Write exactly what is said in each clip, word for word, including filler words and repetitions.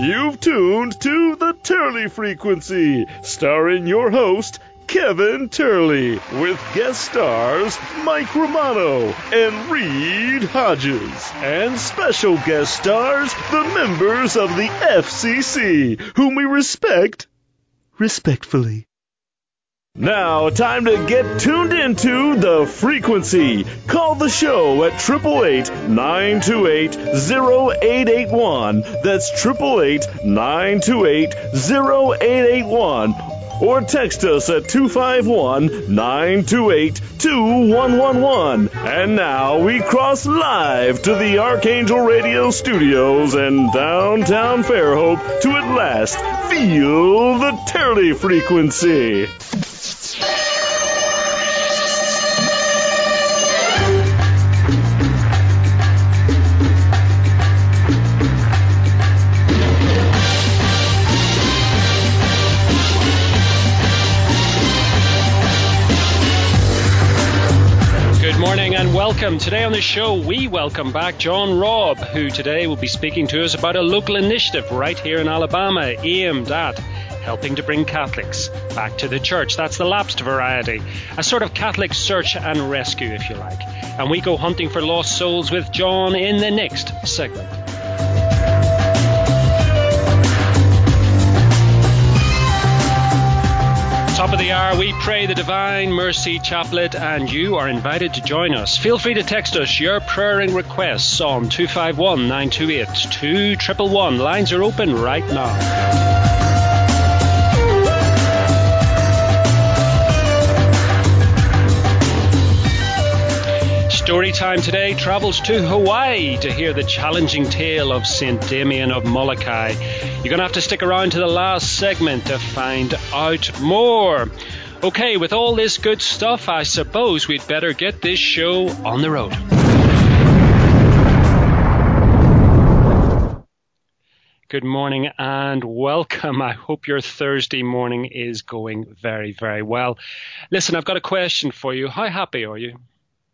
You've tuned to the Turley Frequency, starring your host, Kevin Turley, with guest stars Mike Romano and Reed Hodges, and special guest stars, the members of the F C C, whom we respect respectfully. Now, time to get tuned into The Frequency. Call the show at eight eight eight, nine two eight, zero eight eight one. That's eight eight eight, nine two eight, zero eight eight one. Or text us at two five one, nine two eight, two one one one. And now we cross live to the Archangel Radio Studios in downtown Fairhope to at last feel the Turley Frequency. Welcome. Today on the show, we welcome back John Robb, who today will be speaking to us about a local initiative right here in Alabama aimed at helping to bring Catholics back to the church. That's the lapsed variety, a sort of Catholic search and rescue, if you like. And we go hunting for lost souls with John in the next segment. Top of the hour, we pray the Divine Mercy Chaplet, and you are invited to join us. Feel free to text us your prayer and requests on two five one, nine two eight, two one one one. Lines are open right now. Story time today travels to Hawaii to hear the challenging tale of Saint Damien of Molokai. You're going to have to stick around to the last segment to find out more. Okay, with all this good stuff, I suppose we'd better get this show on the road. Good morning and welcome. I hope your Thursday morning is going very, very well. Listen, I've got a question for you. How happy are you?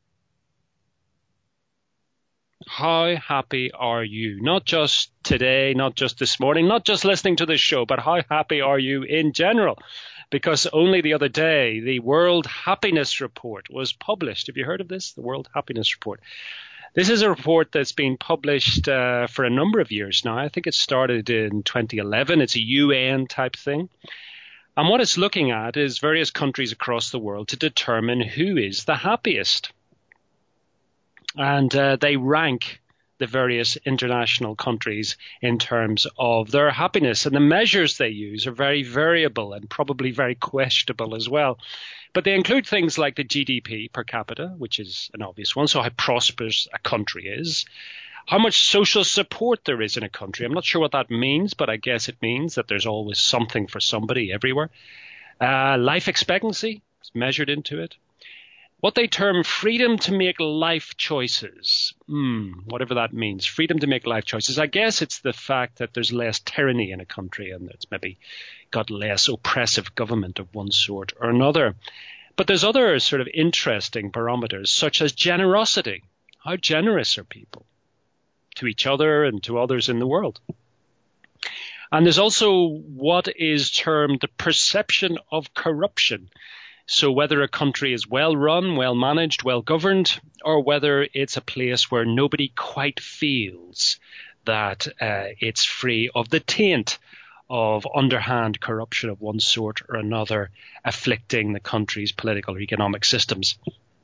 How happy are you? Not just today, not just this morning, not just listening to this show, but how happy are you in general? Because only the other day, the World Happiness Report was published. Have you heard of this? The World Happiness Report. This is a report that's been published uh, for a number of years now. I think it started in twenty eleven. It's a U N type thing. And what it's looking at is various countries across the world to determine who is the happiest. And uh, they rank the various international countries in terms of their happiness. And the measures they use are very variable and probably very questionable as well. But they include things like the G D P per capita, which is an obvious one. So how prosperous a country is, how much social support there is in a country. I'm not sure what that means, but I guess it means that there's always something for somebody everywhere. Uh, life expectancy is measured into it. What they term freedom to make life choices, hmm, whatever that means, freedom to make life choices. I guess it's the fact that there's less tyranny in a country and it's maybe got less oppressive government of one sort or another. But there's other sort of interesting barometers, such as generosity. How generous are people to each other and to others in the world? And there's also what is termed the perception of corruption. So whether a country is well run, well managed, well governed, or whether it's a place where nobody quite feels that uh, it's free of the taint of underhand corruption of one sort or another afflicting the country's political or economic systems.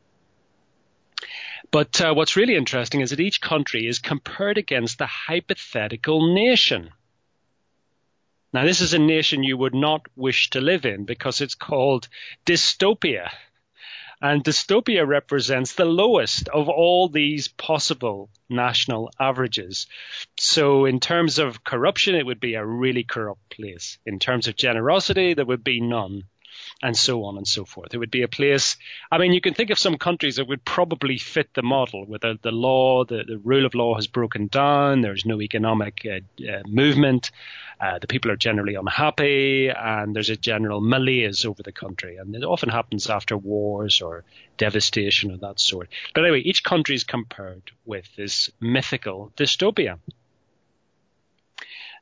But uh, what's really interesting is that each country is compared against the hypothetical nation. Now, this is a nation you would not wish to live in because it's called dystopia. And dystopia represents the lowest of all these possible national averages. So in terms of corruption, it would be a really corrupt place. In terms of generosity, there would be none. And so on and so forth. It would be a place, I mean, you can think of some countries that would probably fit the model, where the, the law, the, the rule of law has broken down, there's no economic uh, uh, movement, uh, the people are generally unhappy, and there's a general malaise over the country. And it often happens after wars or devastation of that sort. But anyway, each country is compared with this mythical dystopia.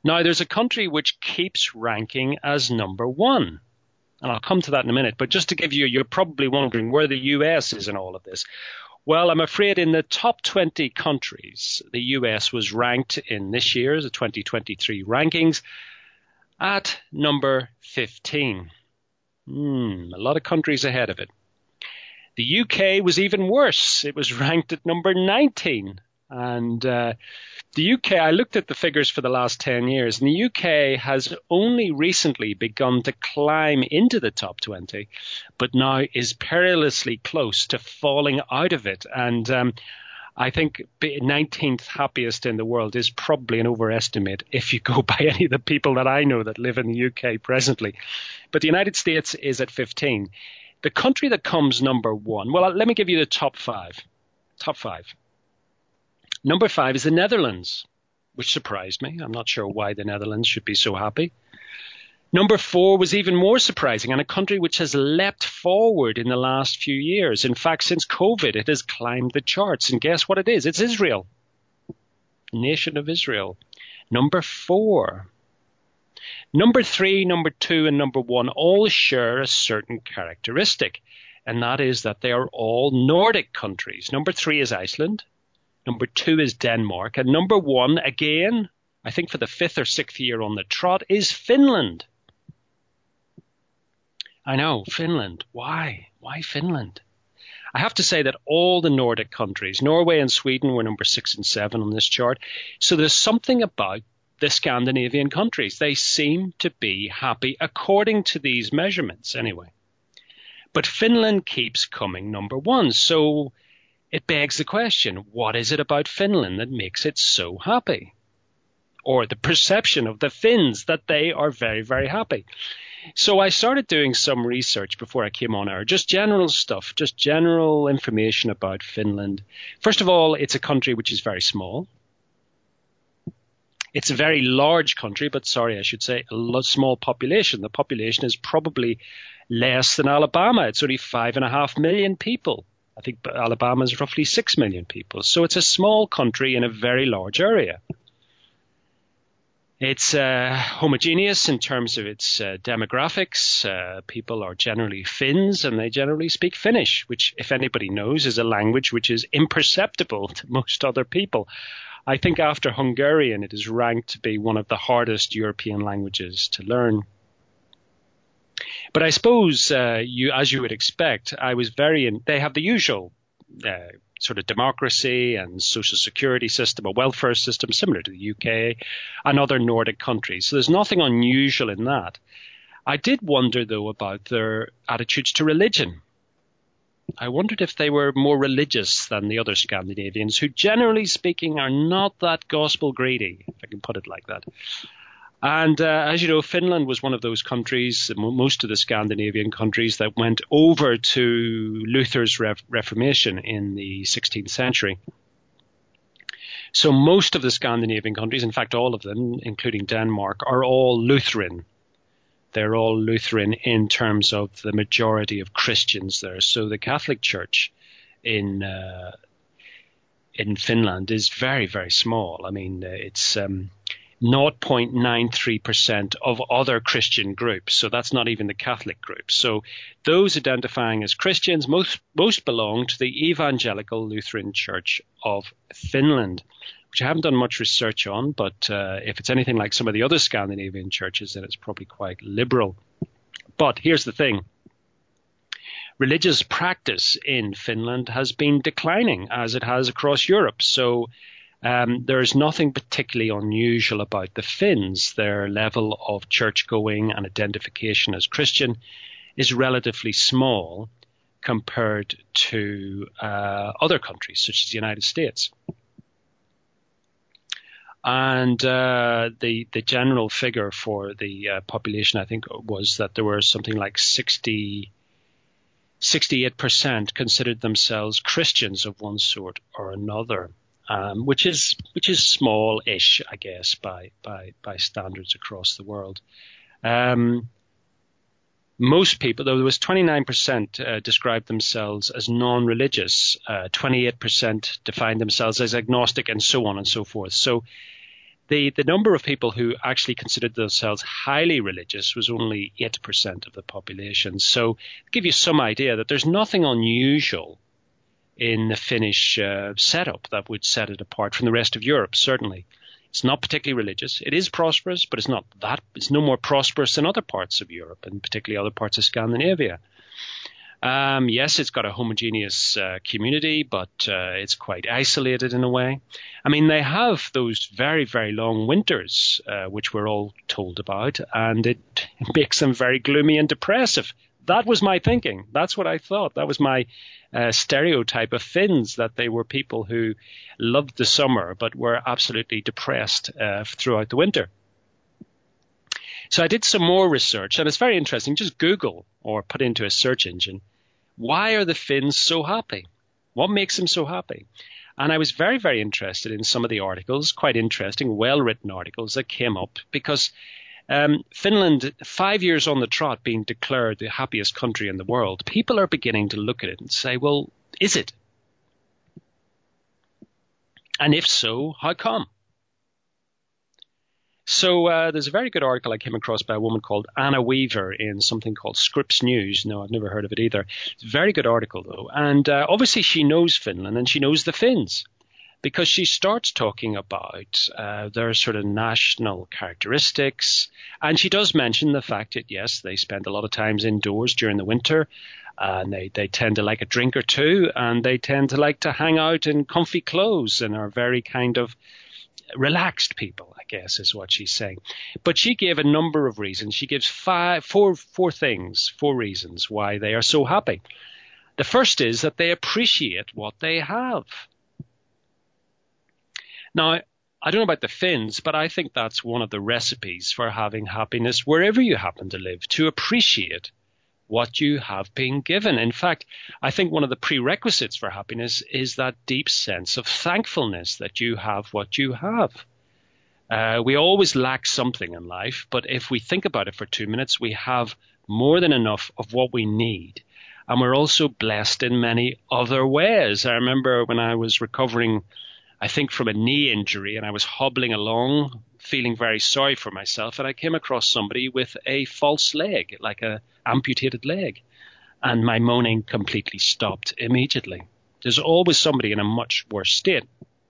Now, there's a country which keeps ranking as number one. And I'll come to that in a minute. But just to give you, you're probably wondering where the U S is in all of this. Well, I'm afraid in the top twenty countries, the U S was ranked in this year's the twenty twenty-three rankings at number fifteen. Hmm, a lot of countries ahead of it. The U K was even worse. It was ranked at number nineteen. And uh, the U K, I looked at the figures for the last ten years, and the U K has only recently begun to climb into the top twenty, but now is perilously close to falling out of it. And um, I think nineteenth happiest in the world is probably an overestimate if you go by any of the people that I know that live in the U K presently. But the United States is at fifteen. The country that comes number one, well, let me give you the top five. Top five. Number five is the Netherlands, which surprised me. I'm not sure why the Netherlands should be so happy. Number four was even more surprising, and a country which has leapt forward in the last few years. In fact, since COVID, it has climbed the charts. And guess what it is? It's Israel. Nation of Israel. Number four. Number three, number two, and number one all share a certain characteristic, and that is that they are all Nordic countries. Number three is Iceland. Number two is Denmark. And number one, again, I think for the fifth or sixth year on the trot, is Finland. I know, Finland. Why? Why Finland? I have to say that all the Nordic countries, Norway and Sweden were number six and seven on this chart. So there's something about the Scandinavian countries. They seem to be happy according to these measurements anyway. But Finland keeps coming number one. So it begs the question, what is it about Finland that makes it so happy? Or the perception of the Finns that they are very, very happy. So I started doing some research before I came on air, just general stuff, just general information about Finland. First of all, it's a country which is very small. It's a very large country, but sorry, I should say a small population. The population is probably less than Alabama. It's only five and a half million people. I think Alabama is roughly six million people. So it's a small country in a very large area. It's uh, homogeneous in terms of its uh, demographics. Uh, people are generally Finns, and they generally speak Finnish, which, if anybody knows, is a language which is imperceptible to most other people. I think after Hungarian, it is ranked to be one of the hardest European languages to learn. But I suppose, uh, you, as you would expect, I was very in, they have the usual uh, sort of democracy and social security system, a welfare system similar to the U K and other Nordic countries. So there's nothing unusual in that. I did wonder, though, about their attitudes to religion. I wondered if they were more religious than the other Scandinavians, who generally speaking are not that gospel greedy, if I can put it like that. And uh, as you know, Finland was one of those countries, most of the Scandinavian countries, that went over to Luther's Re- Reformation in the sixteenth century. So most of the Scandinavian countries, in fact all of them, including Denmark, are all Lutheran. They're all Lutheran in terms of the majority of Christians there. So the Catholic Church in uh, in Finland is very, very small. I mean, it's um, zero point nine three percent of other Christian groups. So that's not even the Catholic group. So those identifying as Christians, most, most belong to the Evangelical Lutheran Church of Finland, which I haven't done much research on, but uh, if it's anything like some of the other Scandinavian churches, then it's probably quite liberal. But here's the thing. Religious practice in Finland has been declining, as it has across Europe. So um, there's nothing particularly unusual about the Finns. Their level of church-going and identification as Christian is relatively small compared to uh, other countries, such as the United States. And uh, the the general figure for the uh, population, I think, was that there were something like sixty, sixty-eight percent considered themselves Christians of one sort or another, um, which is which is small-ish, I guess, by by by standards across the world. Um, most people, though, there was twenty-nine percent uh, described themselves as non-religious, uh, twenty-eight percent defined themselves as agnostic, and so on and so forth. So the, the number of people who actually considered themselves highly religious was only eight percent of the population. So to give you some idea that there's nothing unusual in the Finnish uh, setup that would set it apart from the rest of Europe, certainly. It's not particularly religious. It is prosperous, but it's not that. It's no more prosperous than other parts of Europe, and particularly other parts of Scandinavia. Um, yes, it's got a homogeneous uh, community, but uh, it's quite isolated in a way. I mean, they have those very, very long winters, uh, which we're all told about, and it makes them very gloomy and depressive. That was my thinking. That's what I thought. That was my uh, stereotype of Finns, that they were people who loved the summer but were absolutely depressed uh, throughout the winter. So I did some more research, and it's very interesting. Just Google or put into a search engine, why are the Finns so happy? What makes them so happy? And I was very, very interested in some of the articles, quite interesting, well-written articles that came up, because Um, Finland, five years on the trot, being declared the happiest country in the world, people are beginning to look at it and say, well, is it? And if so, how come? So uh, there's a very good article I came across by a woman called Anna Weaver in something called Scripps News. No, I've never heard of it either. It's a very good article, though. And uh, obviously she knows Finland and she knows the Finns, because she starts talking about uh, their sort of national characteristics. And she does mention the fact that, yes, they spend a lot of times indoors during the winter, and they, they tend to like a drink or two, and they tend to like to hang out in comfy clothes and are very kind of relaxed people, I guess, is what she's saying. But she gave a number of reasons. She gives five, four, four things, four reasons why they are so happy. The first is that they appreciate what they have. Now, I don't know about the Finns, but I think that's one of the recipes for having happiness wherever you happen to live, to appreciate what you have been given. In fact, I think one of the prerequisites for happiness is that deep sense of thankfulness that you have what you have. Uh, we always lack something in life, but if we think about it for two minutes, we have more than enough of what we need. And we're also blessed in many other ways. I remember when I was recovering, I think, from a knee injury, and I was hobbling along, feeling very sorry for myself, and I came across somebody with a false leg, like a amputated leg, and my moaning completely stopped immediately. There's always somebody in a much worse state.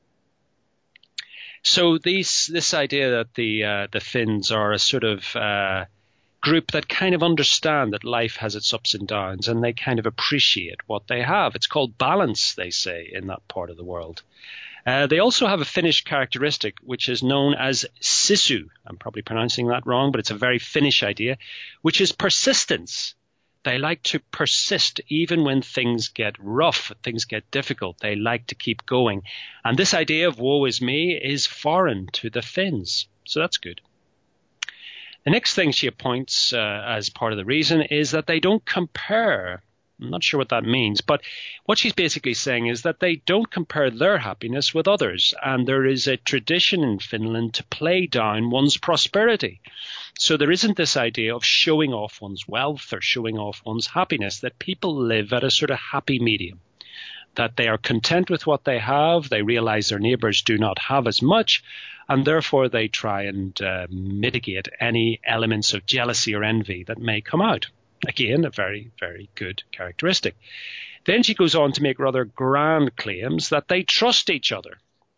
So these, this idea that the uh, the Finns are a sort of uh, group that kind of understand that life has its ups and downs, and they kind of appreciate what they have. It's called balance, they say, in that part of the world. Uh, they also have a Finnish characteristic, which is known as sisu. I'm probably pronouncing that wrong, but it's a very Finnish idea, which is persistence. They like to persist even when things get rough, things get difficult. They like to keep going. And this idea of woe is me is foreign to the Finns. So that's good. The next thing she appoints uh, as part of the reason is that they don't compare. I'm not sure what that means, but what she's basically saying is that they don't compare their happiness with others, and there is a tradition in Finland to play down one's prosperity. So there isn't this idea of showing off one's wealth or showing off one's happiness, that people live at a sort of happy medium, that they are content with what they have, they realize their neighbors do not have as much, and therefore they try and uh, mitigate any elements of jealousy or envy that may come out. Again, a very, very good characteristic. Then she goes on to make rather grand claims that they trust each other.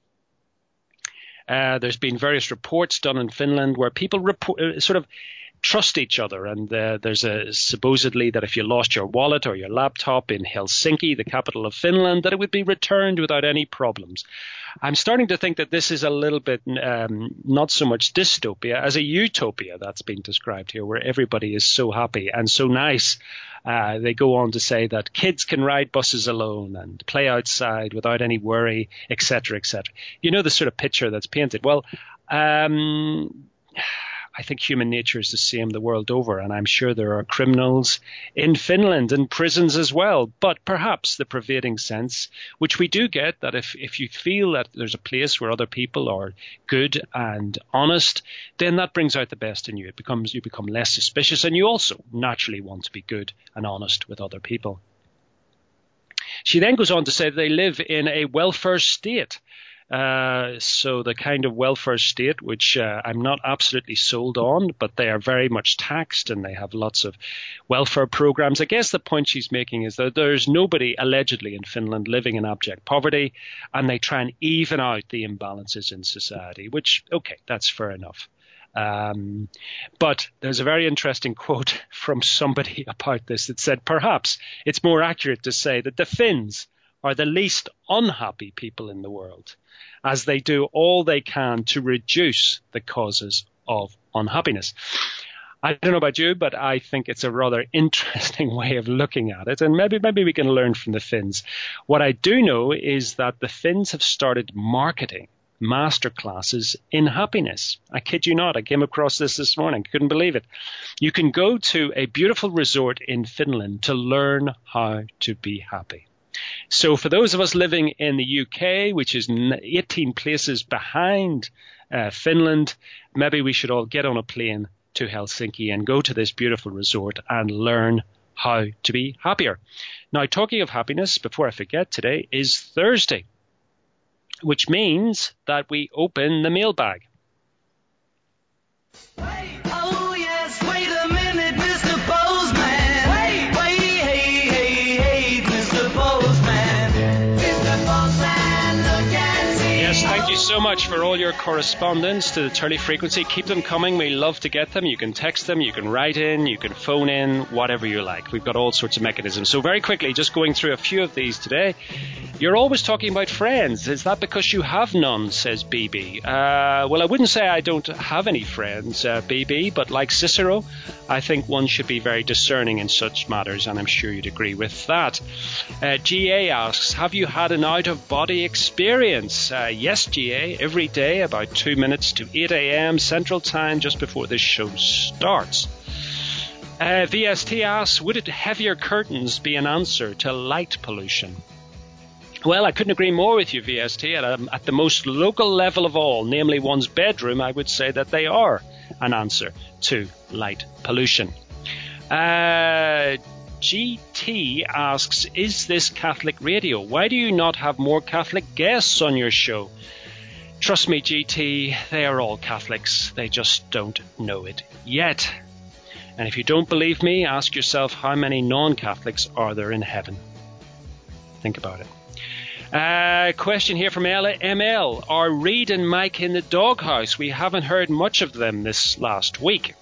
Uh, there's been various reports done in Finland where people report, uh, sort of trust each other. And uh, there's a supposedly that if you lost your wallet or your laptop in Helsinki, the capital of Finland, that it would be returned without any problems. I'm starting to think that this is a little bit um, not so much dystopia as a utopia that's been described here, where everybody is so happy and so nice. Uh, they go on to say that kids can ride buses alone and play outside without any worry, et cetera, et cetera. You know the sort of picture that's painted. Well, um, I think human nature is the same the world over, and I'm sure there are criminals in Finland and prisons as well. But perhaps the pervading sense, which we do get, that if, if you feel that there's a place where other people are good and honest, then that brings out the best in you. It becomes you become less suspicious, and you also naturally want to be good and honest with other people. She then goes on to say that they live in a welfare state. Uh, so the kind of welfare state, which uh, I'm not absolutely sold on, but they are very much taxed and they have lots of welfare programs. I guess the point she's making is that there's nobody allegedly in Finland living in abject poverty, and they try and even out the imbalances in society, which, okay, that's fair enough. Um, but there's a very interesting quote from somebody about this that said, perhaps it's more accurate to say that the Finns are the least unhappy people in the world, as they do all they can to reduce the causes of unhappiness. I don't know about you, but I think it's a rather interesting way of looking at it, and maybe maybe we can learn from the Finns. What I do know is that the Finns have started marketing masterclasses in happiness. I kid you not. I came across this this morning. Couldn't believe it. You can go to a beautiful resort in Finland to learn how to be happy. So for those of us living in the U K, which is eighteen places behind uh, Finland, maybe we should all get on a plane to Helsinki and go to this beautiful resort and learn how to be happier. Now, talking of happiness, before I forget, today is Thursday, which means that we open the mailbag. Wait, oh yes, wait a minute, Mister Postman. Wait, wait, hey, hey, hey, Mister Postman. Mister Postman, look and see. Yes, thank you so much for all your correspondence to the Turley Frequency. Keep them coming. We love to get them. You can text them, you can write in, you can phone in, whatever you like. We've got all sorts of mechanisms. So very quickly, just going through a few of these today. You're always talking about friends. Is that because you have none, says B B? Uh, well, I wouldn't say I don't have any friends, uh, B B, but like Cicero, I think one should be very discerning in such matters, and I'm sure you'd agree with that. Uh, G A asks, have you had an out-of-body experience? Uh, yes, G A, every day about two minutes to eight a.m. Central Time just before this show starts. Uh, V S T asks, would it heavier curtains be an answer to light pollution? Well, I couldn't agree more with you, V S T. At, a, at the most local level of all, namely one's bedroom, I would say that they are an answer to light pollution. Uh, G T asks, is this Catholic radio? Why do you not have more Catholic guests on your show? Trust me, G T, they are all Catholics. They just don't know it yet. And if you don't believe me, ask yourself how many non-Catholics are there in heaven. Think about it. Uh, question here from Ella M L. Are Reed and Mike in the doghouse? We haven't heard much of them this last week.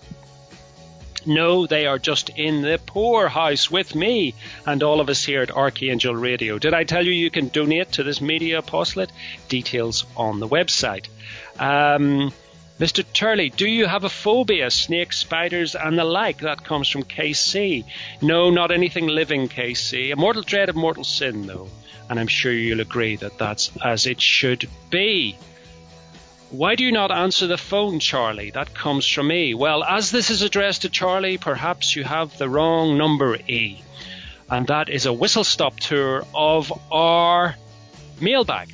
No, they are just in the poorhouse with me and all of us here at Archangel Radio. Did I tell you you can donate to this media apostolate? Details on the website. Um, Mister Turley, do you have a phobia? Snakes, spiders and the like? That comes from K C. No, not anything living, K C. A mortal dread of mortal sin, though. And I'm sure you'll agree that that's as it should be. Why do you not answer the phone, Charlie? That comes from me. Well, as this is addressed to Charlie, perhaps you have the wrong number, E. And that is a whistle-stop tour of our mailbag.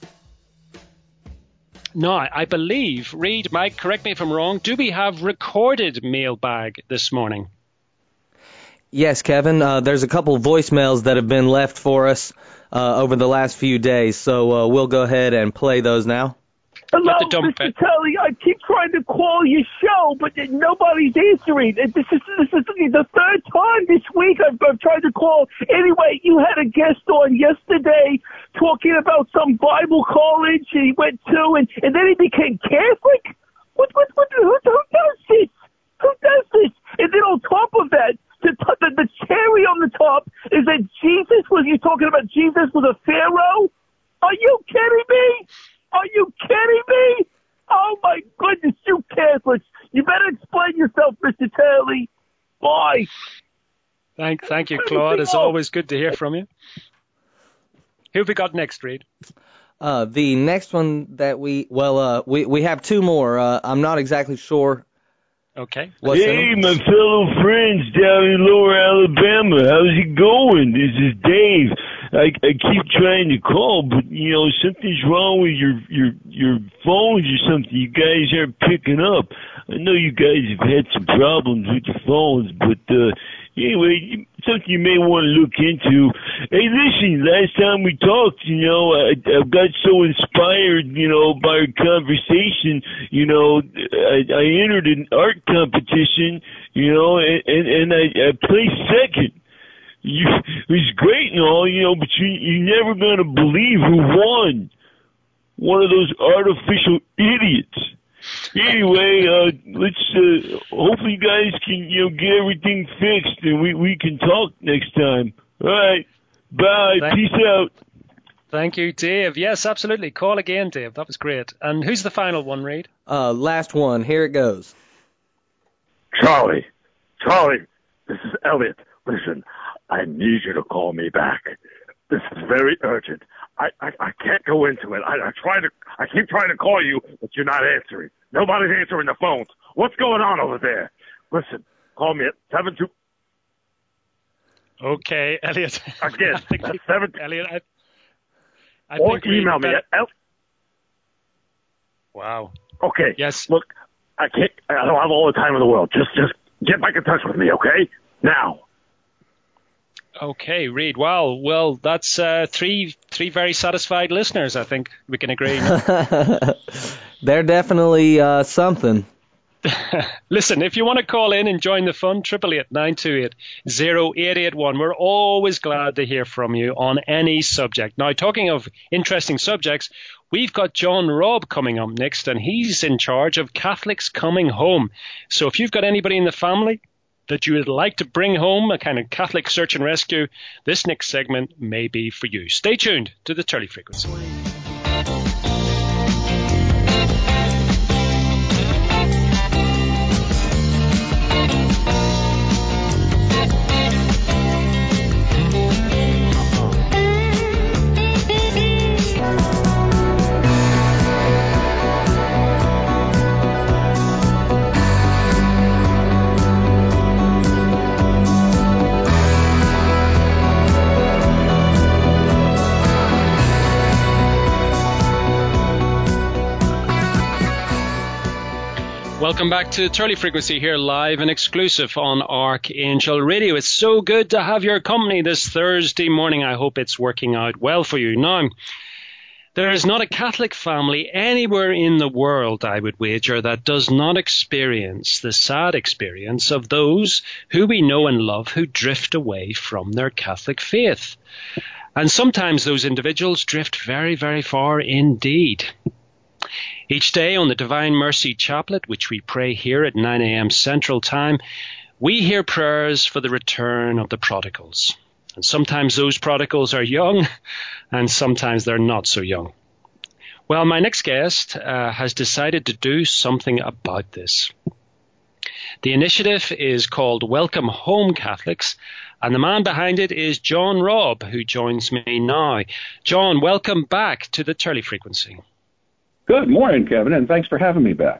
Now, I believe, Reed, Mike, correct me if I'm wrong, do we have recorded mailbag this morning? Yes, Kevin. Uh, there's a couple voicemails that have been left for us uh, over the last few days, so uh, we'll go ahead and play those now. Hello, Mister Tully. I keep trying to call your show, but nobody's answering. This is this is the third time this week I've, I've tried to call. Anyway, you had a guest on yesterday talking about some Bible college he went to, and, and then he became Catholic. What what what? Who, who does this? Who does this? And then on top of that, the, the the cherry on the top is that Jesus was. You talking about Jesus was a pharaoh? Are you kidding me? Are you kidding me? Oh, my goodness, you Catholics. You better explain yourself, Mister Turley. Bye. Thank, thank you, Claude. It's always good to hear from you. Who have we got next, Reed? Uh, the next one that we, well, uh, we, we have two more. Uh, I'm not exactly sure. Okay. What's hey, my fellow friends down in Lower Alabama. How's it going? This is Dave. I, I keep trying to call, but, you know, something's wrong with your, your, your phones or something. You guys aren't picking up. I know you guys have had some problems with your phones, but, uh, Anyway, something you may want to look into. Hey, listen, last time we talked, you know, I, I got so inspired, you know, by our conversation, you know, I, I entered an art competition, you know, and, and, and I, I placed second. You, it was great and all, you know, but you, you're never going to believe who won. One of those artificial idiots. Anyway, uh, let's, uh, hopefully you guys can, you know, get everything fixed and we, we can talk next time. All right. Bye. Thank- Peace out. Thank you, Dave. Yes, absolutely. Call again, Dave. That was great. And who's the final one, Reed? Uh, last one. Here it goes. Charlie, Charlie, this is Elliot. Listen, I need you to call me back. This is very urgent. I, I, I can't go into it. I, I try to, I keep trying to call you, but you're not answering. Nobody's answering the phones. What's going on over there? Listen, call me at seven two. Okay, Elliot. Again, I think at we- seven. Elliot, I, I Or think we email me better- at El. Wow. Okay. Yes. Look, I can't. I don't have all the time in the world. Just, just get back in touch with me, okay? Now. Okay, Reed. Well, well, that's uh, three three very satisfied listeners. I think we can agree. They're definitely uh, something. Listen, if you want to call in and join the fun, triple eight nine two eight zero eight eight one. We're always glad to hear from you on any subject. Now, talking of interesting subjects, we've got John Robb coming up next, and he's in charge of Catholics Coming Home. So if you've got anybody in the family that you would like to bring home, a kind of Catholic search and rescue, this next segment may be for you. Stay tuned to the Turley Frequency. Welcome back to Turley Frequency here live and exclusive on Archangel Radio. It's so good to have your company this Thursday morning. I hope it's working out well for you. Now, there is not a Catholic family anywhere in the world, I would wager, that does not experience the sad experience of those who we know and love who drift away from their Catholic faith. And sometimes those individuals drift very, very far indeed. Each day on the Divine Mercy Chaplet, which we pray here at nine a.m. Central Time, we hear prayers for the return of the prodigals. And sometimes those prodigals are young, and sometimes they're not so young. Well, my next guest uh, has decided to do something about this. The initiative is called Welcome Home Catholics, and the man behind it is John Robb, who joins me now. John, welcome back to the Turley Frequency. Good morning, Kevin, and thanks for having me back.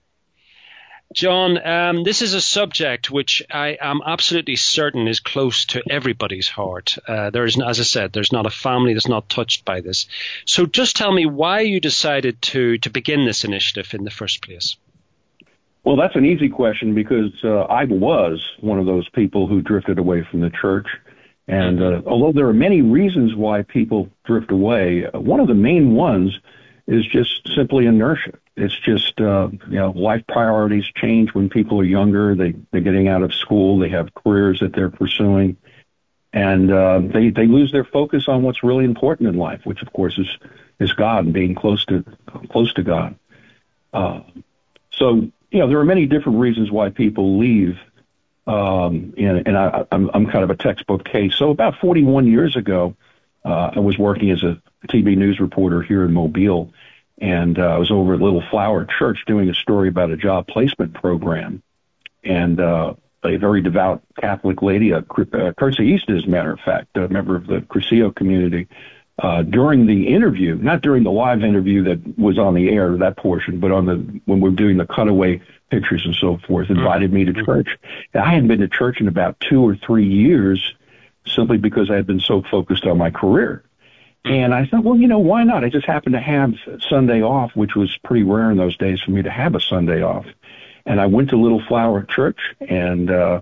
John, um, this is a subject which I am absolutely certain is close to everybody's heart. Uh, there is, as I said, there's not a family that's not touched by this. So just tell me why you decided to, to begin this initiative in the first place. Well, that's an easy question because uh, I was one of those people who drifted away from the church. And uh, although there are many reasons why people drift away, uh, one of the main ones is just simply inertia. It's just, uh, you know, life priorities change when people are younger. They, they're getting out of school. They have careers that they're pursuing. And uh, they, they lose their focus on what's really important in life, which, of course, is, is God and being close to close to God. Uh, so, you know, there are many different reasons why people leave. Um, and and I, I'm, I'm kind of a textbook case. So about forty-one years ago, uh, I was working as a T V news reporter here in Mobile, and uh, I was over at Little Flower Church doing a story about a job placement program. And uh, a very devout Catholic lady, a uh, Curtsy East, as a matter of fact, a member of the Crucio community, uh, during the interview, not during the live interview that was on the air, that portion, but on the when we were doing the cutaway pictures and so forth, invited me to church. I hadn't been to church in about two or three years simply because I had been so focused on my career. And I thought, well, you know, why not? I just happened to have Sunday off, which was pretty rare in those days for me to have a Sunday off. And I went to Little Flower Church, and uh,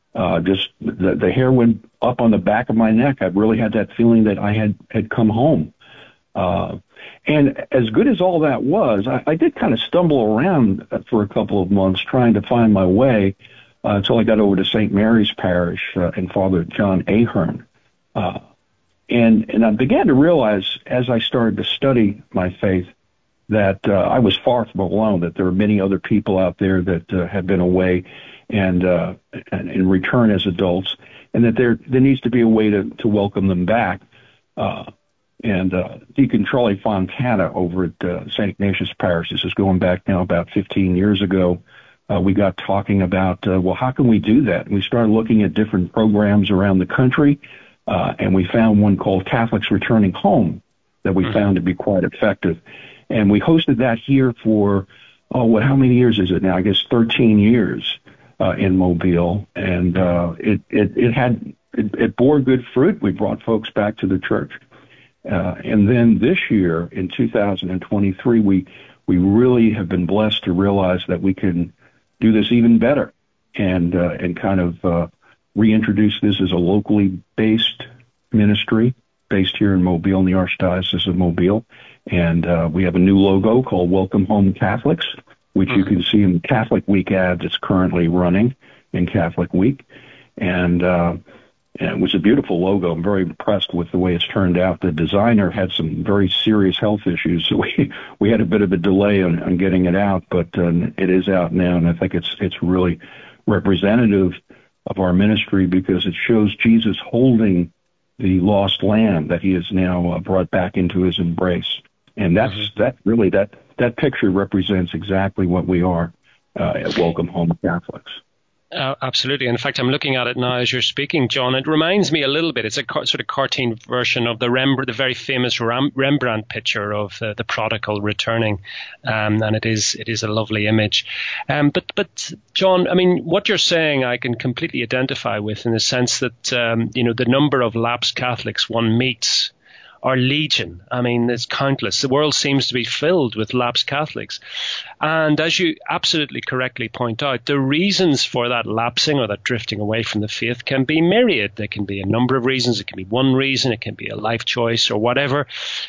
Uh, just the, the hair went up on the back of my neck. I really had that feeling that I had, had come home. Uh, and as good as all that was, I, I did kind of stumble around for a couple of months trying to find my way uh, until I got over to Saint Mary's Parish uh, and Father John Ahern. Uh, and, and I began to realize as I started to study my faith that uh, I was far from alone, that there were many other people out there that uh, had been away and, uh, and, and return as adults, and that there, there needs to be a way to, to welcome them back. Uh, and uh, Deacon Charlie Fontana over at uh, Saint Ignatius Parish, this is going back now about fifteen years ago, uh, we got talking about, uh, well, how can we do that? And we started looking at different programs around the country, uh, and we found one called Catholics Returning Home that we found to be quite effective. And we hosted that here for, oh, what, how many years is it now? I guess thirteen years uh, in Mobile. And uh, it, it, it had, it, it bore good fruit. We brought folks back to the church. Uh, and then this year, in two thousand twenty-three, we, we really have been blessed to realize that we can do this even better and, uh, and kind of uh, reintroduce this as a locally based ministry based here in Mobile, in the Archdiocese of Mobile. And uh, we have a new logo called Welcome Home Catholics, which mm-hmm. you can see in the Catholic Week ad that's currently running in Catholic Week. And, uh, and it was a beautiful logo. I'm very impressed with the way it's turned out. The designer had some very serious health issues, so we we had a bit of a delay on, on getting it out, but uh, it is out now, and I think it's it's really representative of our ministry because it shows Jesus holding the lost lamb that he has now uh, brought back into his embrace. And that's mm-hmm. that really that that picture represents exactly what we are uh, at Welcome Home Catholics. Uh, absolutely. In fact, I'm looking at it now as you're speaking, John. It reminds me a little bit. It's a car- sort of cartoon version of the Rembrandt, the very famous Ram- Rembrandt picture of uh, the prodigal returning, um, and it is it is a lovely image. Um, but but John, I mean, what you're saying, I can completely identify with in the sense that um, you know the number of lapsed Catholics one meets are legion. I mean, there's countless. The world seems to be filled with lapsed Catholics. And as you absolutely correctly point out, the reasons for that lapsing or that drifting away from the faith can be myriad. There can be a number of reasons. It can be one reason. It can be a life choice or whatever.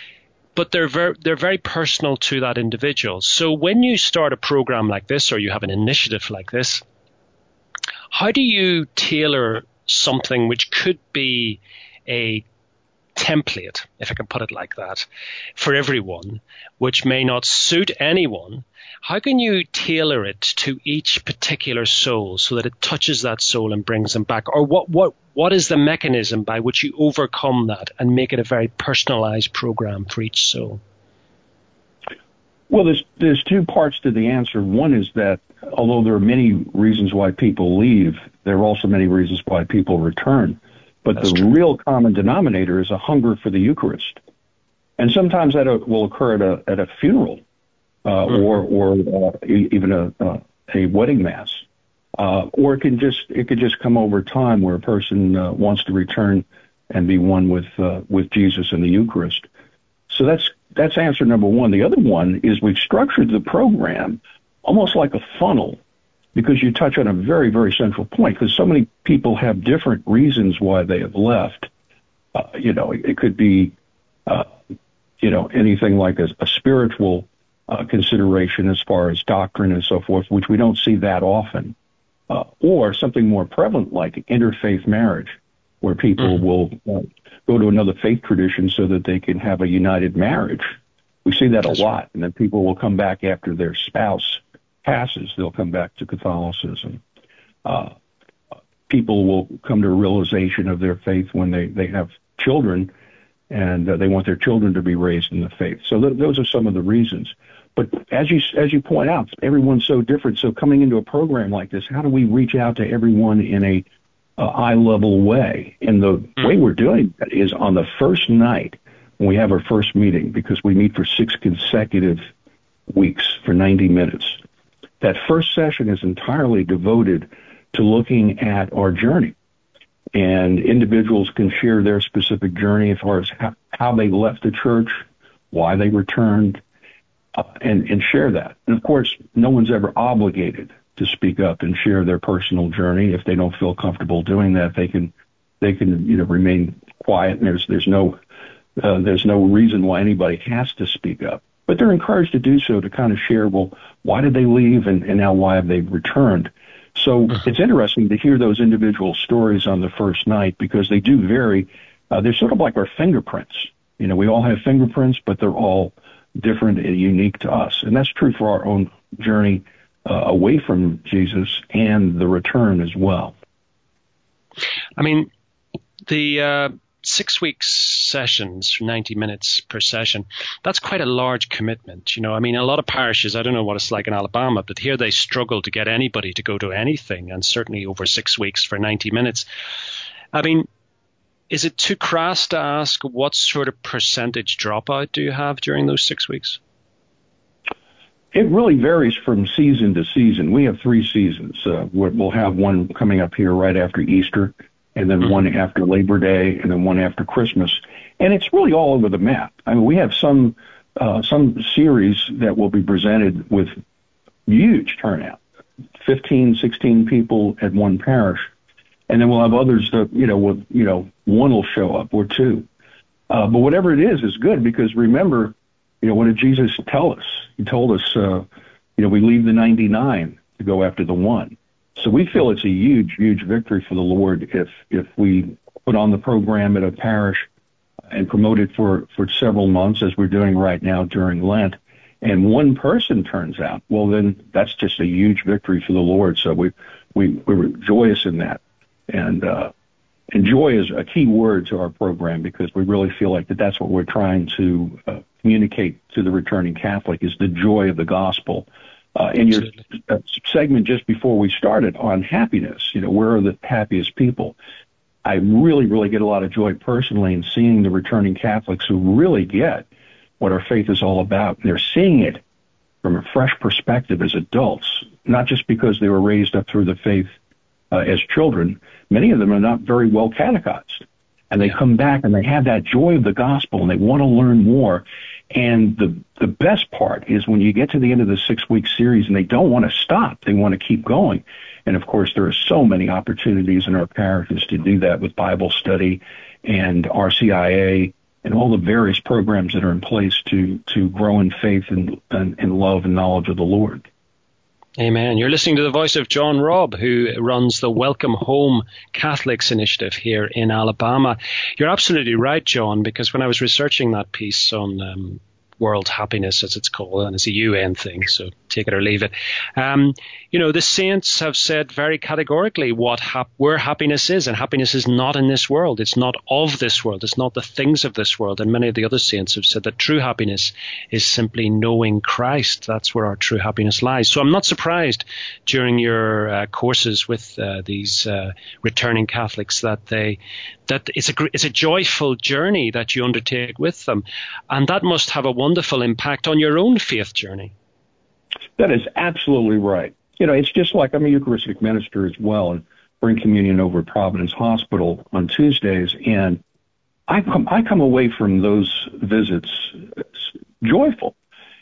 But they're very, they're very personal to that individual. So when you start a program like this or you have an initiative like this, how do you tailor something which could be a template, if I can put it like that, for everyone, which may not suit anyone? How can you tailor it to each particular soul so that it touches that soul and brings them back? Or what what what is the mechanism by which you overcome that and make it a very personalized program for each soul? Well, there's there's two parts to the answer. One is that although there are many reasons why people leave, there are also many reasons why people return. But That's the true. Real common denominator is a hunger for the Eucharist. And sometimes that will occur at a, at a funeral uh, mm-hmm. or, or uh, even a, uh, a wedding mass. Uh, or it can just it could just come over time where a person uh, wants to return and be one with uh, with Jesus and the Eucharist. So that's that's answer number one. The other one is we've structured the program almost like a funnel, because you touch on a very, very central point, because so many people have different reasons why they have left. Uh, you know, it, it could be, uh, you know, anything like a, a spiritual uh, consideration as far as doctrine and so forth, which we don't see that often, uh, or something more prevalent like interfaith marriage, where people mm-hmm. will uh, go to another faith tradition so that they can have a united marriage. We see that That's a lot, right. And then people will come back after their spouse passes, they'll come back to Catholicism. Uh, people will come to a realization of their faith when they, they have children, and uh, they want their children to be raised in the faith. So th- those are some of the reasons. But as you as you point out, everyone's so different. So coming into a program like this, how do we reach out to everyone in a uh, eye-level way? And the mm-hmm. way we're doing that is on the first night when we have our first meeting, because we meet for six consecutive weeks for ninety minutes. That first session is entirely devoted to looking at our journey. And individuals can share their specific journey as far as how, how they left the church, why they returned, uh, and, and share that. And of course, no one's ever obligated to speak up and share their personal journey. If they don't feel comfortable doing that, they can they can you know remain quiet. And there's there's no uh, there's no reason why anybody has to speak up. But they're encouraged to do so, to kind of share, well, why did they leave, and, and now why have they returned? So it's interesting to hear those individual stories on the first night, because they do vary. Uh, they're sort of like our fingerprints. You know, we all have fingerprints, but they're all different and unique to us. And that's true for our own journey uh, away from Jesus and the return as well. I mean, the uh, six weeks sessions, ninety minutes per session, that's quite a large commitment. You know, I mean, a lot of parishes, I don't know what it's like in Alabama, but here they struggle to get anybody to go to anything, and certainly over six weeks for ninety minutes. I mean, is it too crass to ask what sort of percentage dropout do you have during those six weeks? It really varies from season to season. We have three seasons. Uh, we'll have one coming up here right after Easter, and then mm-hmm. one after Labor Day, and then one after Christmas. And it's really all over the map. I mean, we have some uh, some series that will be presented with huge turnout, fifteen, sixteen people at one parish. And then we'll have others that, you know, with, you know, one will show up or two. Uh, but whatever it is, is good, because remember, you know, what did Jesus tell us? He told us, uh, you know, we leave the ninety-nine to go after the one. So we feel it's a huge, huge victory for the Lord if if we put on the program at a parish and promote it for, for several months, as we're doing right now during Lent, and one person turns out, well, then that's just a huge victory for the Lord. So we, we, we're joyous in that. And, uh, and joy is a key word to our program, because we really feel like that that's what we're trying to uh, communicate to the returning Catholic, is the joy of the gospel. Uh, in your uh, segment just before we started on happiness, you know, where are the happiest people? I really, really get a lot of joy personally in seeing the returning Catholics who really get what our faith is all about. They're seeing it from a fresh perspective as adults, not just because they were raised up through the faith uh, as children. Many of them are not very well catechized, and they come back and they have that joy of the gospel, and they want to learn more. And the the best part is when you get to the end of the six-week series and they don't want to stop. They want to keep going. And, of course, there are so many opportunities in our parishes to do that with Bible study and R C I A and all the various programs that are in place to, to grow in faith and, and, and love and knowledge of the Lord. Amen. You're listening to the voice of John Robb, who runs the Welcome Home Catholics Initiative here in Alabama. You're absolutely right, John, because when I was researching that piece on um, world happiness, as it's called, and it's a U N thing, so take it or leave it. Um, you know, the saints have said very categorically what hap- where happiness is, and happiness is not in this world. It's not of this world. It's not the things of this world. And many of the other saints have said that true happiness is simply knowing Christ. That's where our true happiness lies. So I'm not surprised during your uh, courses with uh, these uh, returning Catholics that they that it's a it's a joyful journey that you undertake with them, and that must have a wonderful impact on your own faith journey. That is absolutely right. You know, it's just like I'm a Eucharistic minister as well, and bring communion over at Providence Hospital on Tuesdays, and I come I come away from those visits joyful.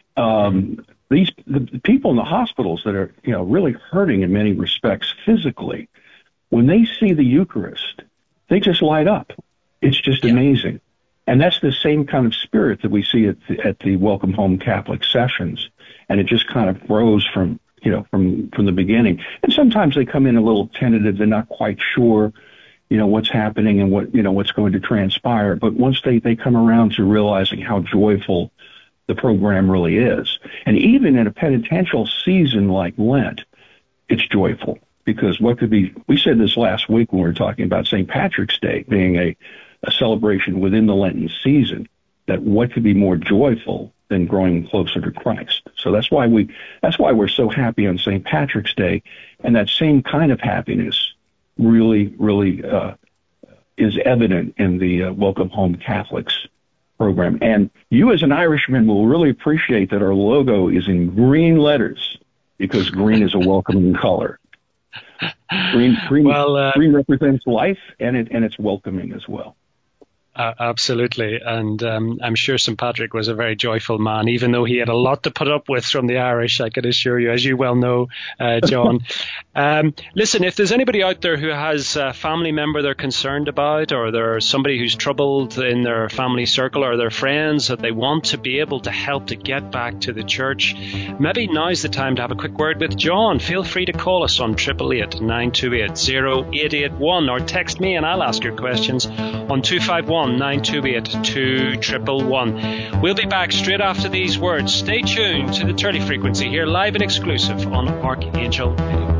Um, these the people in the hospitals that are, you know, really hurting in many respects physically, when they see the Eucharist, they just light up. It's just yeah. amazing. And that's the same kind of spirit that we see at the, at the Welcome Home Catholic sessions. And it just kind of grows from, you know, from, from the beginning. And sometimes they come in a little tentative. They're not quite sure, you know, what's happening and what, you know, what's going to transpire. But once they, they come around to realizing how joyful the program really is. And even in a penitential season like Lent, it's joyful. Because what could be, we said this last week when we were talking about Saint Patrick's Day being a, a celebration within the Lenten season, that what could be more joyful than growing closer to Christ. So that's why we, that's why we're so happy on Saint Patrick's Day. And that same kind of happiness really, really uh, is evident in the uh, Welcome Home Catholics program. And you as an Irishman will really appreciate that our logo is in green letters, because green is a welcoming color. Green, green, well, uh, green represents life, and it and it's welcoming as well. Uh, absolutely. And um, I'm sure Saint Patrick was a very joyful man, even though he had a lot to put up with from the Irish, I can assure you, as you well know, uh, John. um, listen, if there's anybody out there who has a family member they're concerned about, or there's somebody who's troubled in their family circle or their friends that they want to be able to help to get back to the church, maybe now's the time to have a quick word with John. Feel free to call us on eight eight eight, nine two eight, zero eight eight one or text me and I'll ask your questions on two five one, nine two eight, two one one one. We'll be back straight after these words. Stay tuned to the Turley Frequency here, live and exclusive on Archangel Radio.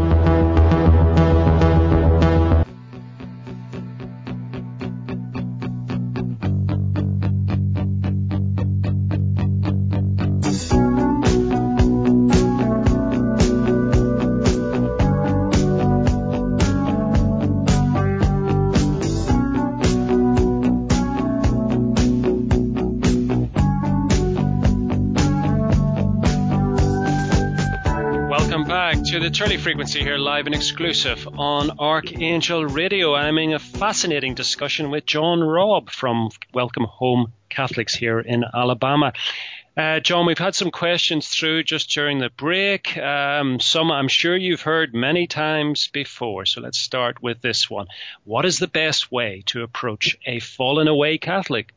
To the Turley Frequency here, live and exclusive on Archangel Radio. I'm in a fascinating discussion with John Robb from Welcome Home Catholics here in Alabama. Uh, John, we've had some questions through just during the break. Um, some I'm sure you've heard many times before. So let's start with this one. What is the best way to approach a fallen away Catholic?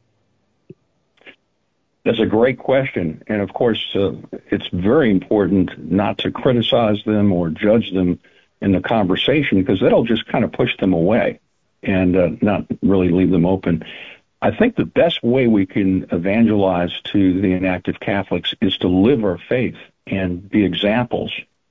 That's a great question. And of course, uh, it's very important not to criticize them or judge them in the conversation, because that'll just kind of push them away and uh, not really leave them open. I think the best way we can evangelize to the inactive Catholics is to live our faith and be examples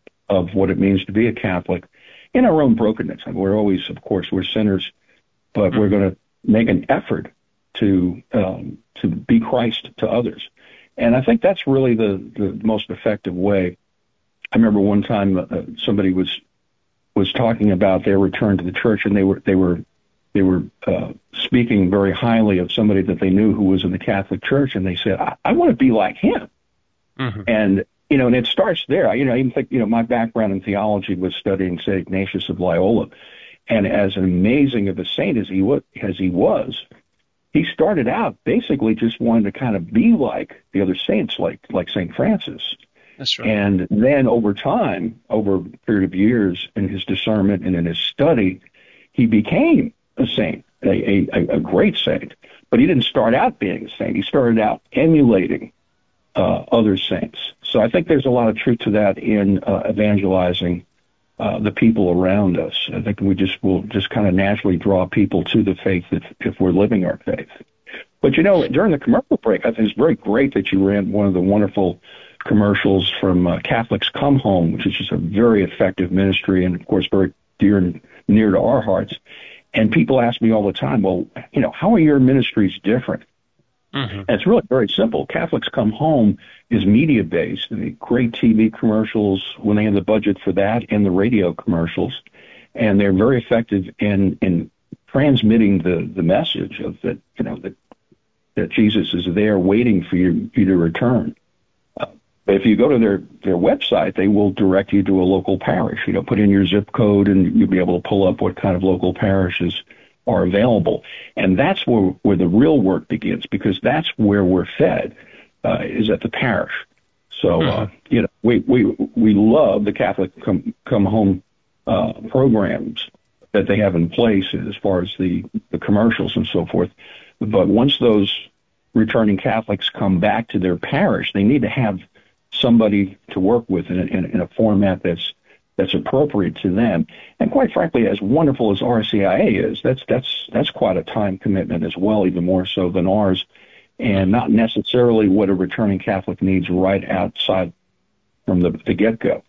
of what it means to be a Catholic in our own brokenness. And we're always, of course, we're sinners, but mm-hmm. we're going to make an effort to um, to be Christ to others. And I think that's really the, the most effective way. I remember one time uh, somebody was was talking about their return to the church, and they were they were they were uh, speaking very highly of somebody that they knew who was in the Catholic Church, and they said, I, I want to be like him. Mm-hmm. And you know, and it starts there. I, you know, I even think, you know, my background in theology was studying Saint Ignatius of Loyola, and as amazing of a saint as he was, as he was, he started out basically just wanting to kind of be like the other saints, like like Saint Francis. That's right. And then over time, over a period of years, in his discernment and in his study, he became a saint, a, a, a great saint. But he didn't start out being a saint. He started out emulating uh, other saints. So I think there's a lot of truth to that in uh, evangelizing uh, the people around us. I think we just will just kind of naturally draw people to the faith if, if we're living our faith. But, you know, during the commercial break, I think it's very great that you ran one of the wonderful commercials from uh, Catholics Come Home, which is just a very effective ministry and, of course, very dear and near to our hearts. And people ask me all the time, well, you know, how are your ministries different? Mm-hmm. And it's really very simple. Catholics Come Home is media-based. I mean, great T V commercials when they have the budget for that, and the radio commercials. And they're very effective in, in transmitting the, the message of that, you know, that, that Jesus is there waiting for you, you to return. Uh, but if you go to their, their website, they will direct you to a local parish. You know, put in your zip code and you'll be able to pull up what kind of local parishes are available. And that's where, where the real work begins, because that's where we're fed, uh, is at the parish. So, mm-hmm. uh, you know, we, we, we love the Catholic Come, come Home uh, programs that they have in place as far as the, the commercials and so forth. But once those returning Catholics come back to their parish, they need to have somebody to work with in a, in, in a format that's that's appropriate to them. And quite frankly, as wonderful as R C I A is, that's that's that's quite a time commitment as well, even more so than ours, and not necessarily what a returning Catholic needs right outside from the, the get-go.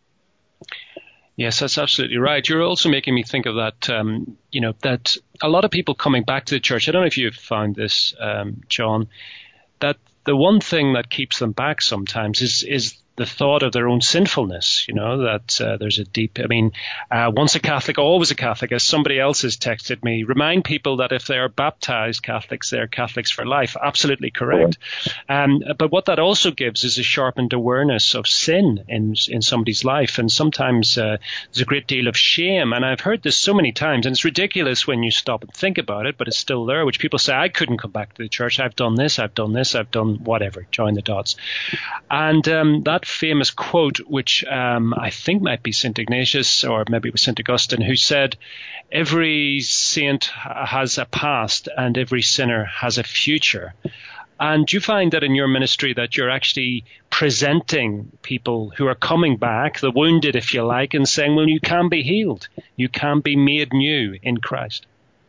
Yes, that's absolutely right. You're also making me think of that, um, you know, that a lot of people coming back to the church, I don't know if you've found this, um, John, that the one thing that keeps them back sometimes is is the thought of their own sinfulness, you know, that uh, there's a deep, I mean, uh, once a Catholic, always a Catholic, as somebody else has texted me. Remind people that if they are baptized Catholics, they're Catholics for life. Absolutely correct. Um, but what that also gives is a sharpened awareness of sin in in somebody's life. And sometimes uh, there's a great deal of shame. And I've heard this so many times, and it's ridiculous when you stop and think about it, but it's still there, which people say, I couldn't come back to the church. I've done this, I've done this, I've done whatever, join the dots. And um, that famous quote, which um, I think might be Saint Ignatius or maybe it was Saint Augustine, who said, every saint has a past and every sinner has a future. And do you find that in your ministry that you're actually presenting people who are coming back, the wounded, if you like, and saying, well, you can be healed. You can be made new in Christ.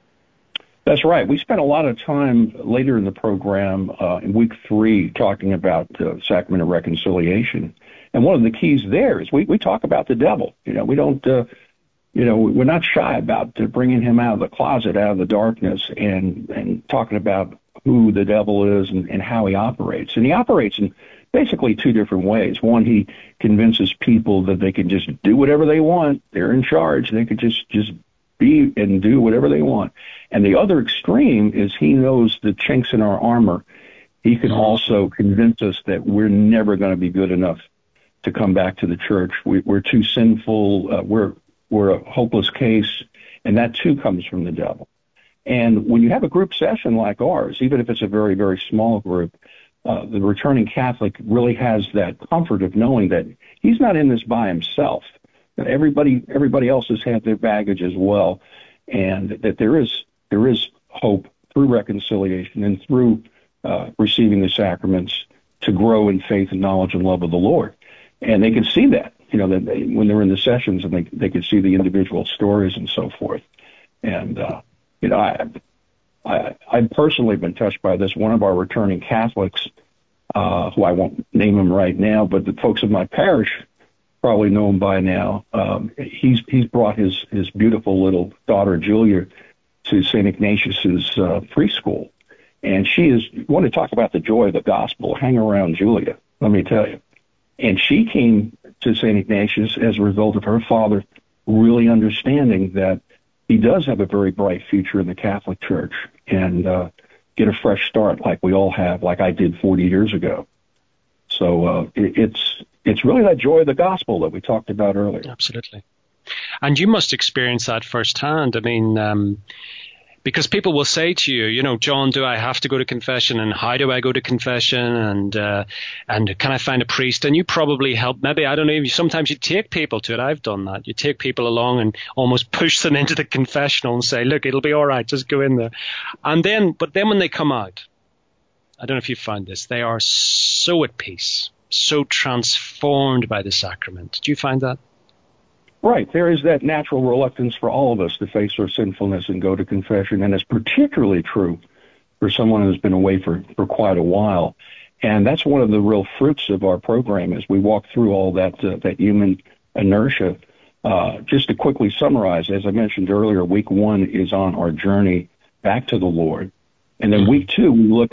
That's right. We spent a lot of time later in the program uh, in week three talking about the sacrament of reconciliation. And one of the keys there is we, we talk about the devil. You know, we don't, uh, you know, we're not shy about uh, bringing him out of the closet, out of the darkness, and, and talking about who the devil is and, and how he operates. And he operates in basically two different ways. One, he convinces people that they can just do whatever they want. They're in charge. They could just, just be and do whatever they want. And the other extreme is he knows the chinks in our armor. He can also convince us that we're never going to be good enough to come back to the church. We, we're too sinful. Uh, we're we're a hopeless case, and that too comes from the devil. And when you have a group session like ours, even if it's a very, very small group, uh, the returning Catholic really has that comfort of knowing that he's not in this by himself. That everybody, everybody else has had their baggage as well, and that there is there is hope through reconciliation and through uh, receiving the sacraments to grow in faith and knowledge and love of the Lord. And they can see that, you know, that they, when they're in the sessions, and they they can see the individual stories and so forth. And uh, you know, I, I I've personally been touched by this. One of our returning Catholics, uh, who I won't name him right now, but the folks of my parish probably know him by now. Um, he's he's brought his his beautiful little daughter Julia to Saint Ignatius's uh, preschool, and she is. You want to talk about the joy of the gospel? Hang around Julia, let me tell you. And she came to Saint Ignatius as a result of her father really understanding that he does have a very bright future in the Catholic Church and uh, get a fresh start like we all have, like I did forty years ago. So uh, it, it's it's really that joy of the gospel that we talked about earlier. Absolutely. And you must experience that firsthand. I mean, um, because people will say to you, you know, John, do I have to go to confession, and how do I go to confession, and uh, and can I find a priest? And you probably help. Maybe, I don't know, sometimes you take people to it. I've done that. You take people along and almost push them into the confessional and say, look, it'll be all right, just go in there. And then, but then when they come out, I don't know if you've found this, they are so at peace, so transformed by the sacrament. Do you find that? Right. There is that natural reluctance for all of us to face our sinfulness and go to confession, and it's particularly true for someone who's been away for, for quite a while. And that's one of the real fruits of our program as we walk through all that uh, that human inertia. Uh, just to quickly summarize, as I mentioned earlier, week one is on our journey back to the Lord. And then week two, we look,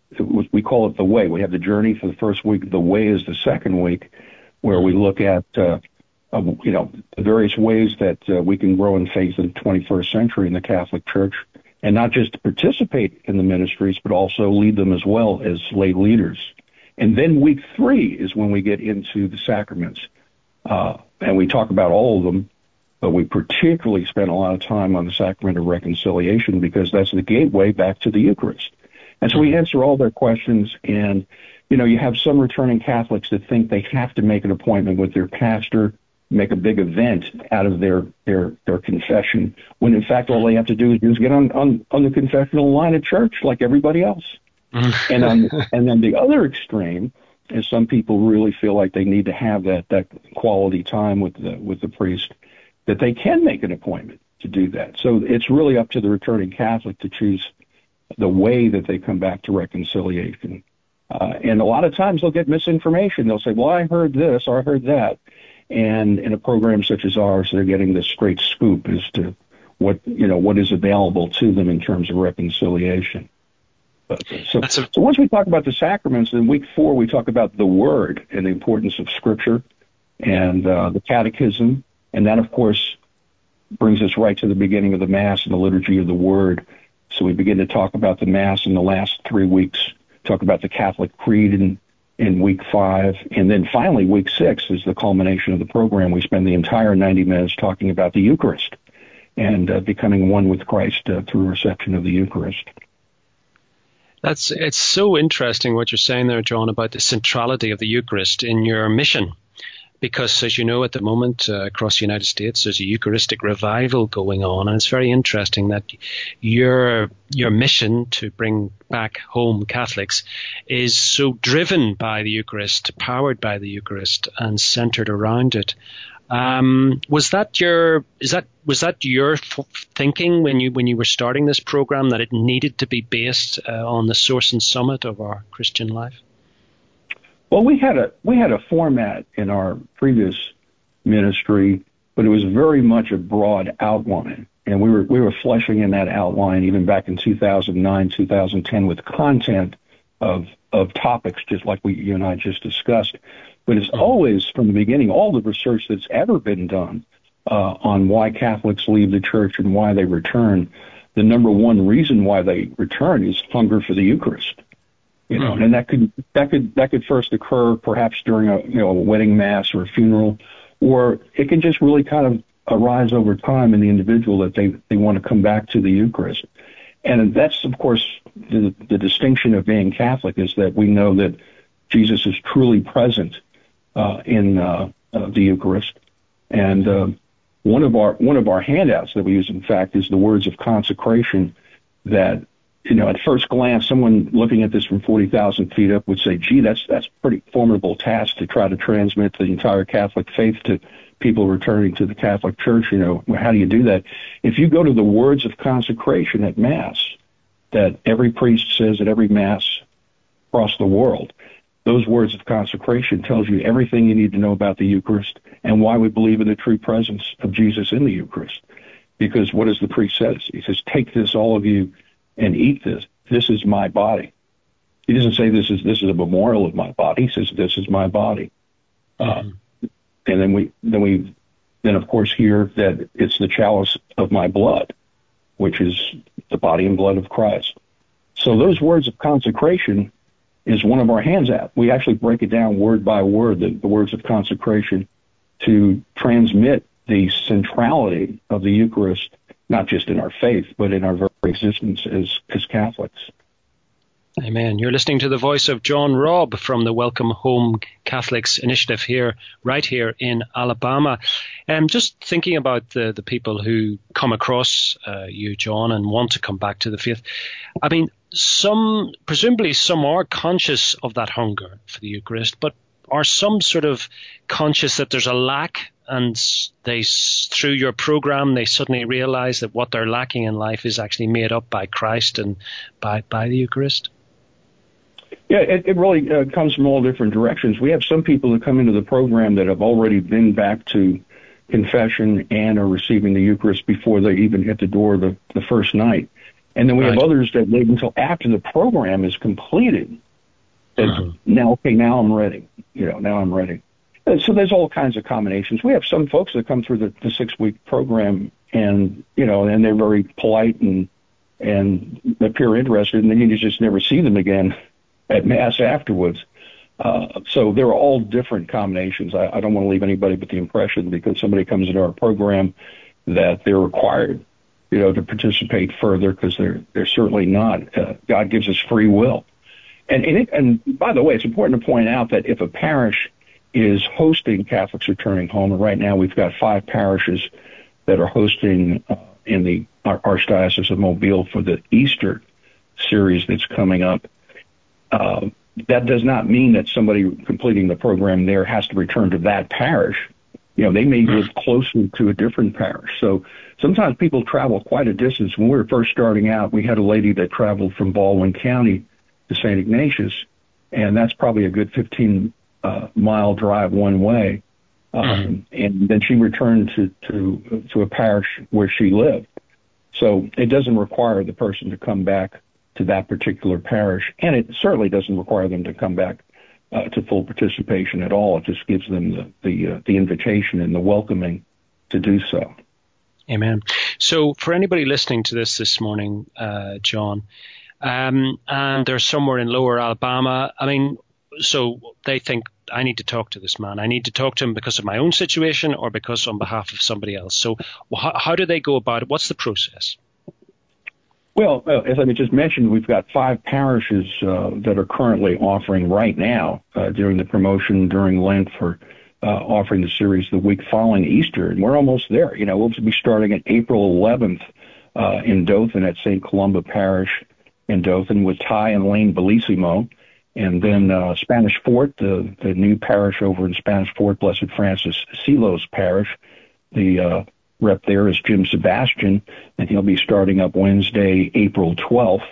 we call it the way. We have the journey for the first week. The way is the second week, where we look at uh, Uh, you know, the various ways that uh, we can grow in faith in the twenty-first century in the Catholic Church, and not just to participate in the ministries, but also lead them as well as lay leaders. And then week three is when we get into the sacraments, uh, and we talk about all of them, but we particularly spend a lot of time on the sacrament of reconciliation because that's the gateway back to the Eucharist. And so we answer all their questions, and, you know, you have some returning Catholics that think they have to make an appointment with their pastor, make a big event out of their, their, their confession, when in fact all they have to do is just get on, on, on the confessional line at church like everybody else. and on, and then the other extreme is some people really feel like they need to have that, that quality time with the, with the priest, that they can make an appointment to do that. So it's really up to the returning Catholic to choose the way that they come back to reconciliation. Uh, and a lot of times they'll get misinformation. They'll say, well, I heard this or I heard that. And in a program such as ours, they're getting the straight scoop as to what, you know, what is available to them in terms of reconciliation. But, so, That's a- so once we talk about the sacraments, in week four we talk about the Word and the importance of Scripture and uh, the Catechism, and that, of course, brings us right to the beginning of the Mass and the liturgy of the Word. So we begin to talk about the Mass in the last three weeks, talk about the Catholic Creed in, in week five, and then finally week six is the culmination of the program. We spend the entire ninety minutes talking about the Eucharist and uh, becoming one with Christ uh, through reception of the Eucharist. That's it's so interesting what you're saying there, John, about the centrality of the Eucharist in your mission. Because, as you know, at the moment uh, across the United States, there's a Eucharistic revival going on, and it's very interesting that your your mission to bring back home Catholics is so driven by the Eucharist, powered by the Eucharist, and centered around it. Um, was that your is that was that your f- thinking when you when you were starting this program, that it needed to be based uh, on the source and summit of our Christian life? Well, we had a we had a format in our previous ministry, but it was very much a broad outline, and we were we were fleshing in that outline even back in two thousand nine, two thousand ten with content of of topics, just like we you and I just discussed. But it's always from the beginning, all the research that's ever been done uh, on why Catholics leave the church and why they return. The number one reason why they return is hunger for the Eucharist. You know, and that could that could that could first occur perhaps during a you know a wedding mass or a funeral, or it can just really kind of arise over time in the individual that they, they want to come back to the Eucharist. And that's of course the the distinction of being Catholic is that we know that Jesus is truly present uh, in uh, uh, the Eucharist. And uh, one of our one of our handouts that we use, in fact, is the words of consecration that. You know, at first glance, someone looking at this from forty thousand feet up would say, gee, that's that's a pretty formidable task to try to transmit the entire Catholic faith to people returning to the Catholic Church. You know, how do you do that? If you go to the words of consecration at Mass that every priest says at every Mass across the world, those words of consecration tells you everything you need to know about the Eucharist and why we believe in the true presence of Jesus in the Eucharist. Because what does the priest say? He says, take this, all of you, and eat this. This is my body. He doesn't say this is this is a memorial of my body. He says this is my body. Mm-hmm. Uh, and then we then we then of course hear that it's the chalice of my blood, which is the body and blood of Christ. So those words of consecration is one of our hands out. We actually break it down word by word, the, the words of consecration, to transmit the centrality of the Eucharist, not just in our faith, but in our very existence as, as Catholics. Amen. You're listening to the voice of John Robb from the Welcome Home Catholics initiative here, right here in Alabama. Um, just thinking about the, the people who come across uh, you, John, and want to come back to the faith. I mean, some, presumably some are conscious of that hunger for the Eucharist, but are some sort of conscious that there's a lack, and they, through your program, they suddenly realize that what they're lacking in life is actually made up by Christ and by, by the Eucharist? Yeah, it, it really uh, comes from all different directions. We have some people that come into the program that have already been back to confession and are receiving the Eucharist before they even hit the door the, the first night. And then we right. have others that wait until after the program is completed. And uh-huh. now, okay, now I'm ready. You know, now I'm ready. So there's all kinds of combinations. We have some folks that come through the, the six-week program, and you know, and they're very polite and and appear interested, and then you just never see them again at Mass afterwards. Uh, so there are all different combinations. I, I don't want to leave anybody with the impression because somebody comes into our program that they're required, you know, to participate further, because they're they're certainly not. Uh, God gives us free will, and and, it, and by the way, it's important to point out that if a parish is hosting Catholics returning home, and right now we've got five parishes that are hosting uh, in the Archdiocese of Mobile for the Easter series that's coming up. Uh, that does not mean that somebody completing the program there has to return to that parish. You know, they may live closer to a different parish. So sometimes people travel quite a distance. When we were first starting out, we had a lady that traveled from Baldwin County to Saint Ignatius, and that's probably a good fifteen uh, mile drive one way. Um, mm-hmm. And then she returned to, to, to a parish where she lived. So it doesn't require the person to come back to that particular parish. And it certainly doesn't require them to come back uh, to full participation at all. It just gives them the the, uh, the invitation and the welcoming to do so. Amen. So for anybody listening to this this morning, uh, John, um, and they're somewhere in Lower Alabama, I mean, so they think, I need to talk to this man. I need to talk to him because of my own situation or because on behalf of somebody else. So how, how do they go about it? What's the process? Well, uh, as I just mentioned, we've got five parishes uh, that are currently offering right now uh, during the promotion during Lent for uh, offering the series the week following Easter, and we're almost there. You know, we'll be starting at April eleventh uh, in Dothan at Saint Columba Parish in Dothan with Ty and Lane Bellissimo, and then uh, Spanish Fort, the the new parish over in Spanish Fort, Blessed Francis Silos Parish. The uh, rep there is Jim Sebastian, and he'll be starting up Wednesday, April twelfth.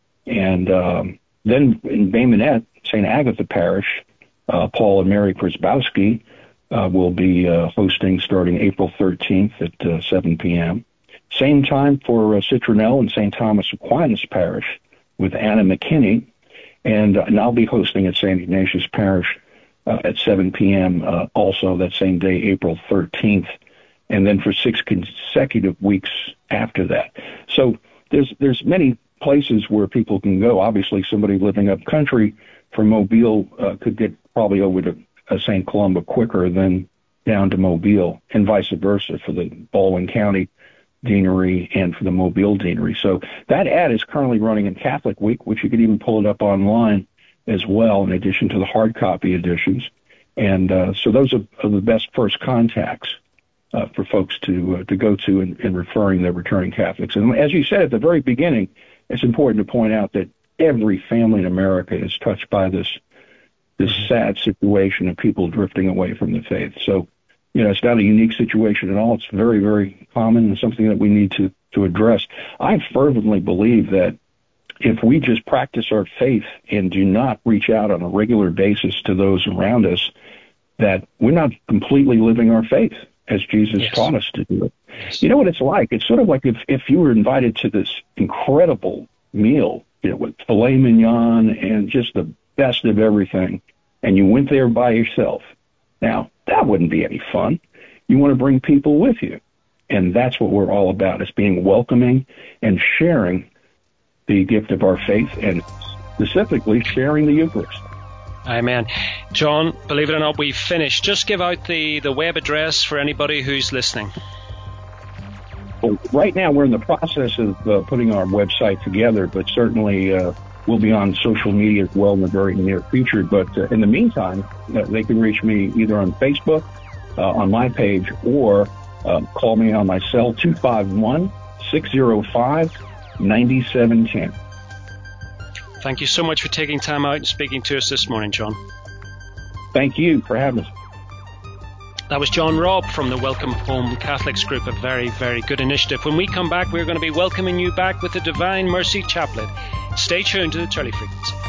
And um, then in Bay Minette, Saint Agatha Parish, uh, Paul and Mary Krasbowski uh, will be uh, hosting starting April thirteenth at uh, seven p.m. Same time for uh, Citronelle and Saint Thomas Aquinas Parish with Anna McKinney. And, uh, and I'll be hosting at Saint Ignatius Parish uh, at seven p.m. Uh, also that same day, April thirteenth. And then for six consecutive weeks after that. So there's there's many places where people can go. Obviously, somebody living up country from Mobile uh, could get probably over to uh, Saint Columba quicker than down to Mobile, and vice versa for the Baldwin County Deanery and for the Mobile Deanery. So that ad is currently running in Catholic Week, which you could even pull it up online as well, in addition to the hard copy editions. And uh, so those are, are the best first contacts Uh, for folks to uh, to go to in, in referring their returning Catholics. And as you said at the very beginning, it's important to point out that every family in America is touched by this this sad situation of people drifting away from the faith. So, you know, it's not a unique situation at all. It's very, very common and something that we need to, to address. I fervently believe that if we just practice our faith and do not reach out on a regular basis to those around us, that we're not completely living our faith as Jesus yes. taught us to do it. Yes. You know what it's like? It's sort of like if, if you were invited to this incredible meal, you know, with filet mignon and just the best of everything, and you went there by yourself. Now, that wouldn't be any fun. You want to bring people with you. And that's what we're all about, is being welcoming and sharing the gift of our faith, and specifically sharing the Eucharist. Amen. John, believe it or not, we've finished. Just give out the, the web address for anybody who's listening. Well, right now we're in the process of uh, putting our website together, but certainly uh, we'll be on social media as well in the very near future. But uh, in the meantime, uh, they can reach me either on Facebook, uh, on my page, or uh, call me on my cell, two five one, six zero five, nine seven one zero. Thank you so much for taking time out and speaking to us this morning, John. Thank you for having us. That was John Robb from the Welcome Home Catholics Group, a very, very good initiative. When we come back, we're going to be welcoming you back with the Divine Mercy Chaplet. Stay tuned to the Turley Frequency.